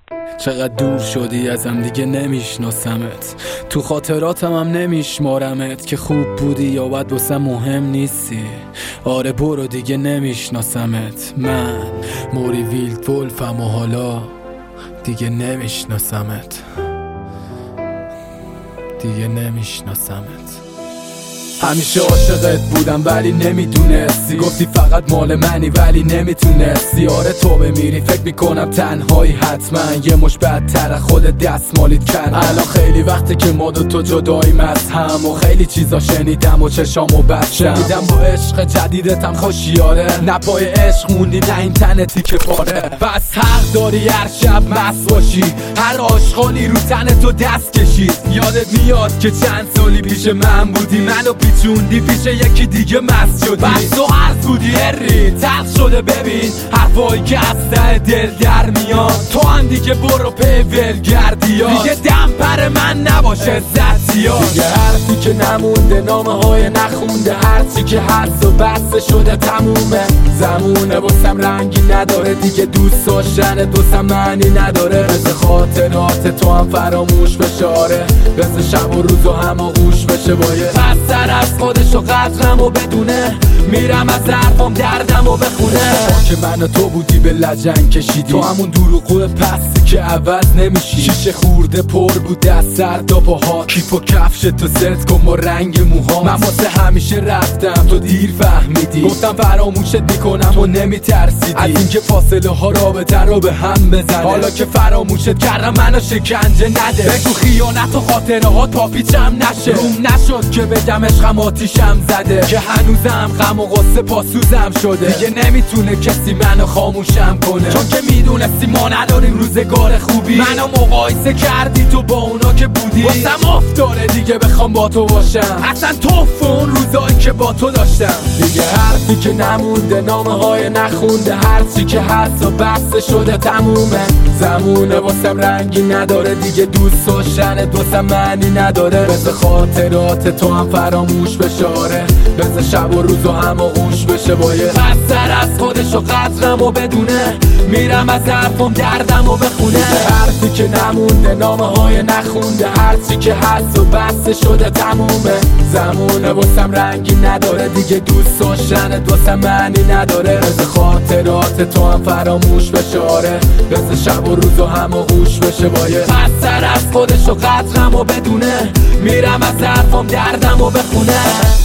چقدر دور شدی ازم دیگه نمیشناسمت، تو خاطراتم هم نمیشمارمت، که خوب بودی یا بد واسم مهم نیستی. آره برو دیگه نمیشناسمت، من موری ویلد ولفم و حالا دیگه نمیشناسمت، دیگه نمیشناسمت. همیشه عاشقت بودم ولی نمیدونستی، گفتی فقط مال منی ولی نمیتونستی. آره تو بمیری فکر میکنم تنهایی حتما یه مش بدتر خود دستمالیت کردن. الان خیلی وقته که ما تو جداییم از هم، و خیلی چیزا شنیدم و چشامو بستم. شنیدم با عشق جدیدتم خوشیاره، نه پای عشق موندی نه اینترنتی که پاره. پس حق داری هر شب مست باشی، هر آشغالی رو تن تو دست کشید. یادت میاد که چند سالی پیش من بودی، منو پیچوندی پیش یکی دیگه مست شدی. بس تو عرض بودی هری تلخ شده، ببین حرفایی که از ته دل در میاد. تو هم دیگه برو پی ولگردی ها، دیگه دم پر من نباشه زدیات. دیگه حرفی که نمونده، نامه های نخونده، هرچی که هست و بسته شده تمومه. زمونه واسم رنگی نداره دیگه، دوست داشتن دوستم معنی نداره. مثل خاطرات تو هم فراموش بشه، آره مثل شب و روز و هم آغوش بشه. باید سر از خودش و قدرم و بدونه، میرم از حرفام دردم و بخونه. که من و تو بودی به لجنگ کشیدی، تو همون دروغو پستی که عوض نمیشی. شیشه خورده پر بود از سر تا پاها، کیف و کفش تو ست کن با رنگ موها. من واسه همیشه رفتم تو دیر فهمیدی، گفتم فراموشت میکنم و نمیترسیدی از اینکه فاصله ها رابطه رو به هم بزنه. حالا که فراموشت کردم منو شکنجه نده، بگو خیانت و خاطره ها تا پیچم نشه. روم نشد که بگم عشقم آتیشم زده، که هنوزم غم و غصه پاسوزم شده. دیگه نمیتونه کسی منو خاموشم کنه، چون که میدونستی ما نداریم روزگار خوبی. منو مقایسه کردی تو با اونا که بودی، واسم افتاره دیگه بخوام با تو باشم. اصلا توف اون روزایی که با تو داشتم. دیگه حرفی که نمونده، نامه های نخونده، هرچی که هست و بسته شده تمومه. زمونه واسم رنگی نداره دیگه، دوست داشتن دوستم معنی نداره. مثل خاطرات تو هم فراموش بشه، آره مثل شب و روز و هم آغوش بشه. باید پس سر از خودش و قدرم و بدونه، میرم از حرفم دردم و بخونه. حرفی که نمونده، نامه های نخونده، هرچی که هست و بسته شده تمومه. زمونه واسم رنگی نداره دیگه، دوست داشتن دوستم معنی نداره. مثل خاطرات تو هم فراموش بشه، آره مثل شب و روز و هم آغوش بشه. باید پس سر از خودش و قدرم و بدونه، میرم از حرفم دردم و بخونه.